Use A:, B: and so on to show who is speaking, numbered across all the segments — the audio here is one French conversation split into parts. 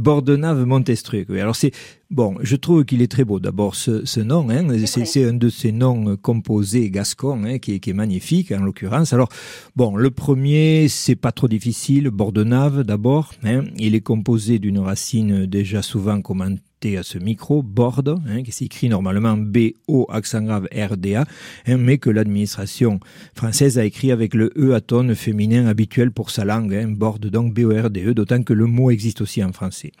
A: Bordenave Montestruc. Oui. Alors je trouve qu'il est très beau. D'abord, ce nom, c'est un de ces noms composés gascons, qui est magnifique, en l'occurrence. Alors, le premier, c'est pas trop difficile. Bordenave, d'abord, il est composé d'une racine déjà souvent commentée à ce micro, borde, qui s'écrit normalement B-O, accent grave R-D-A, mais que l'administration française a écrit avec le E atone féminin habituel pour sa langue, borde donc B-O-R-D-E, d'autant que le mot existe aussi en français.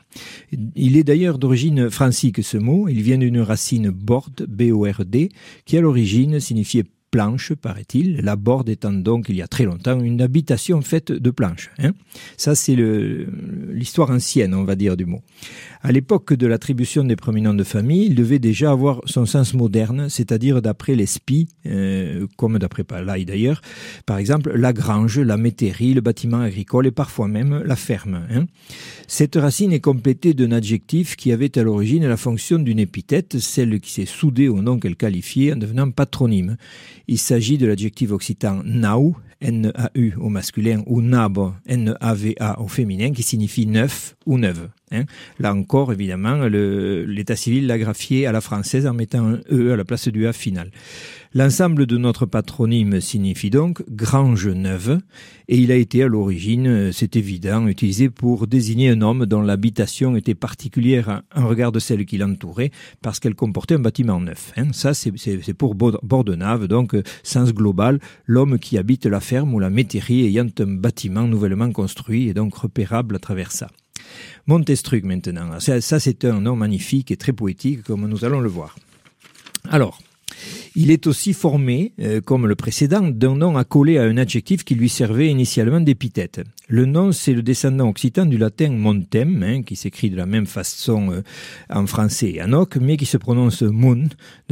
A: Il est d'ailleurs d'origine francique ce mot, il vient d'une racine borde, B-O-R-D, qui à l'origine signifiait planche, paraît-il, la borde étant donc, il y a très longtemps, une habitation faite de planches. Ça, c'est l'histoire ancienne, on va dire, du mot. À l'époque de l'attribution des premiers noms de famille, il devait déjà avoir son sens moderne, c'est-à-dire d'après les spies, comme d'après Palaye d'ailleurs, par exemple, la grange, la métairie, le bâtiment agricole et parfois même la ferme. Cette racine est complétée d'un adjectif qui avait à l'origine la fonction d'une épithète, celle qui s'est soudée au nom qu'elle qualifiait en devenant patronyme. Il s'agit de l'adjectif occitan nau, N-A-U au masculin, ou nab, N-A-V-A au féminin, qui signifie neuf ou neuve. Là encore, évidemment, l'état civil l'a graphié à la française en mettant un E à la place du A final. L'ensemble de notre patronyme signifie donc grange neuve, et il a été à l'origine, c'est évident, utilisé pour désigner un homme dont l'habitation était particulière en regard de celle qui l'entourait, parce qu'elle comportait un bâtiment neuf. Ça, c'est pour Bordenave, donc sens global, l'homme qui habite la ferme ou la métairie ayant un bâtiment nouvellement construit et donc repérable à travers ça. Montestruc maintenant, ça c'est un nom magnifique et très poétique comme nous allons le voir. Alors, il est aussi formé, comme le précédent, d'un nom accolé à un adjectif qui lui servait initialement d'épithète. Le nom, c'est le descendant occitan du latin montem, qui s'écrit de la même façon en français et en oc, mais qui se prononce mun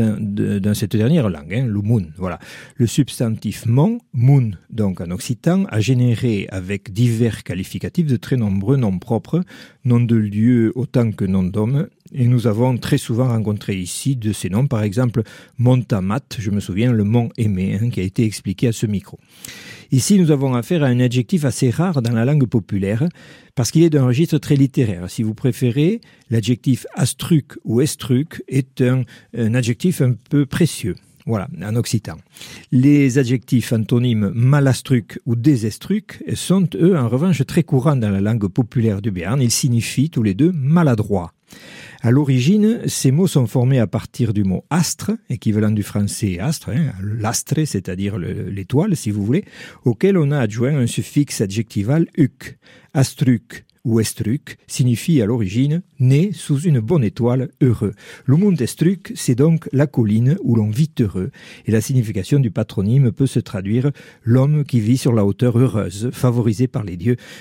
A: dans cette dernière langue, le mun. Voilà. Le substantif mon, mun, donc en occitan, a généré avec divers qualificatifs de très nombreux noms propres, noms de lieux autant que noms d'hommes, et nous avons très souvent rencontré ici de ces noms, par exemple Montamat, je me souviens, le mont Aimé, qui a été expliqué à ce micro. Ici, nous avons affaire à un adjectif assez rare dans la langue populaire, parce qu'il est d'un registre très littéraire. Si vous préférez, l'adjectif astruc ou estruc est un adjectif un peu précieux. Voilà, en occitan. Les adjectifs antonymes malastruc ou désestruc sont, eux, en revanche, très courants dans la langue populaire du Béarn. Ils signifient tous les deux maladroit. À l'origine, ces mots sont formés à partir du mot astre, équivalent du français astre, l'astre, c'est-à-dire l'étoile, si vous voulez, auquel on a adjoint un suffixe adjectival uc. Astruc ou estruc signifie à l'origine né sous une bonne étoile, heureux. Le Montestruc, c'est donc la colline où l'on vit heureux, et la signification du patronyme peut se traduire l'homme qui vit sur la hauteur heureuse, favorisé par les dieux,